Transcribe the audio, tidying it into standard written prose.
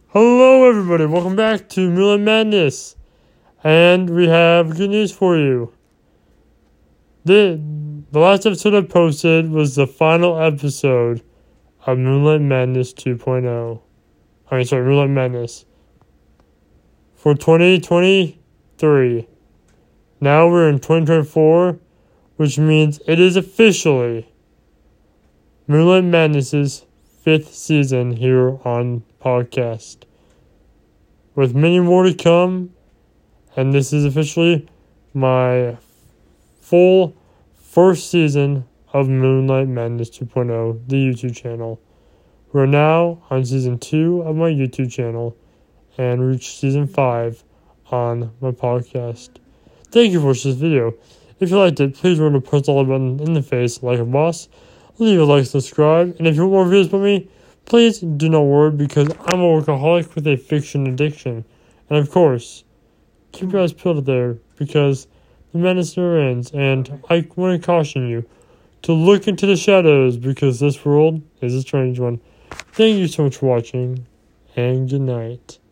Hello everybody, welcome back to Moonlight Madness, and we have good news for you. The last episode I posted was the final episode of Moonlight Madness 2.0. Moonlight Madness for 2023. Now we're in 2024, which means it is officially Moonlight Madness's 5th season here on podcast, with many more to come, and this is officially my full first season of Moonlight Madness 2.0, the YouTube channel. We're now on season 2 of my YouTube channel and reached season 5 on my podcast. Thank you for watching this video. If you liked it, please remember to press the like button in the face like a boss. Leave a like, subscribe, and if you want more videos from me, please do not worry, because I'm a workaholic with a fiction addiction. And of course, keep your eyes peeled there, because the madness never ends. And I want to caution you to look into the shadows, because this world is a strange one. Thank you so much for watching, and good night.